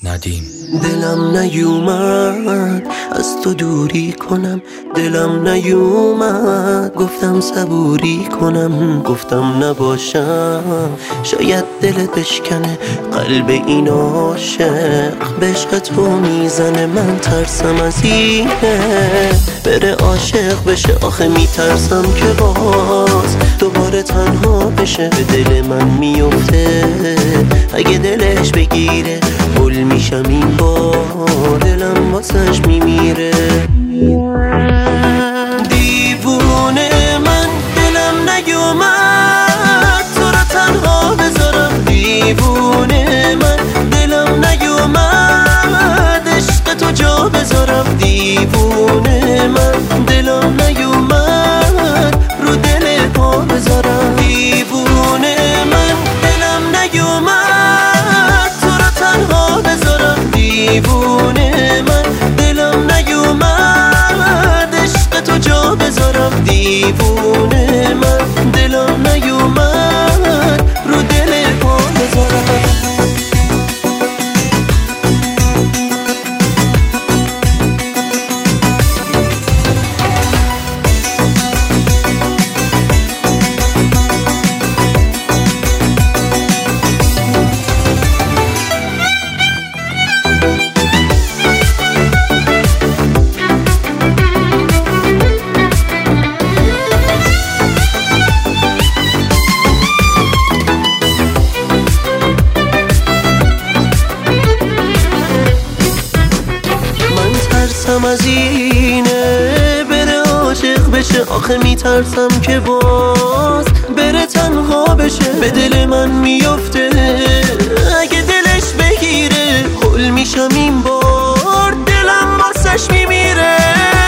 ندیم. دلم نیومد از تو دوری کنم، دلم نیومد گفتم صبوری کنم، گفتم نباشم شاید دلت بشکنه قلب این عاشق به عشق تو میزنه. من ترسم از اینه بره عاشق بشه، آخه میترسم که باز دوباره تنها بشه. به دل من میفته اگه دلش بگیره، گل میشم این بار دلم واسش میمیره. دیوونه من دلم نیومد تو رو تنها بذارم، دیوونه من دلم نیومد عشق تو جا بذارم، دیوونه من دلم نیومد رو دل پا بذارم، دیوونه من دلم نیومد تو رو تنها بذارم، دیوونه من دلم نیومد عشق تو جا بذارم، دیوونه من دلم نیومد رو دل پا بذارم. ترسم از اینه بره عاشق بشه، آخه میترسم که باز بره تنها بشه. به دل من میفته اگه دلش بگیره، هول میشم این بار دلم واسش میمیره.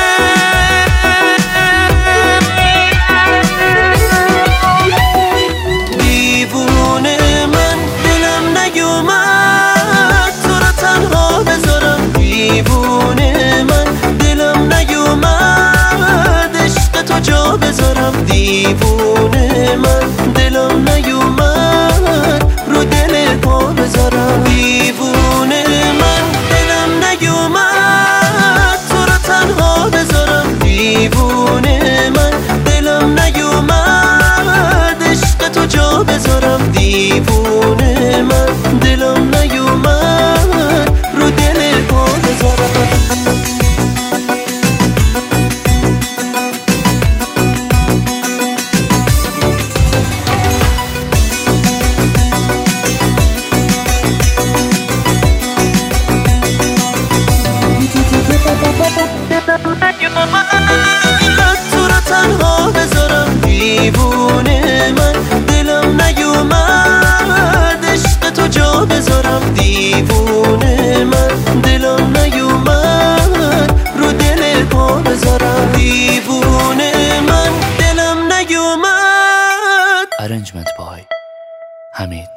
دیوونه من دلم نیومد تو رو تنها بذارم، دیوونه من دلم نیومد عشق تو جا بذارم، دیوونه من دلم نیومد رو دل پا بذارم، دیوونه من دلم نیومد تو رو تنها بذارم، دیوونه من دلم نیومد عشق تو جا بذارم، دیوونه من دلم نیومد رو دل پا بذارم. تو رو تنها بذارم، دیوونه من دلم نیومد عشق تو جا بذارم، دیوونه من دلم نیومد رو دل پا بذارم، دیوونه من دلم نیومد. Arrangement by Hamid.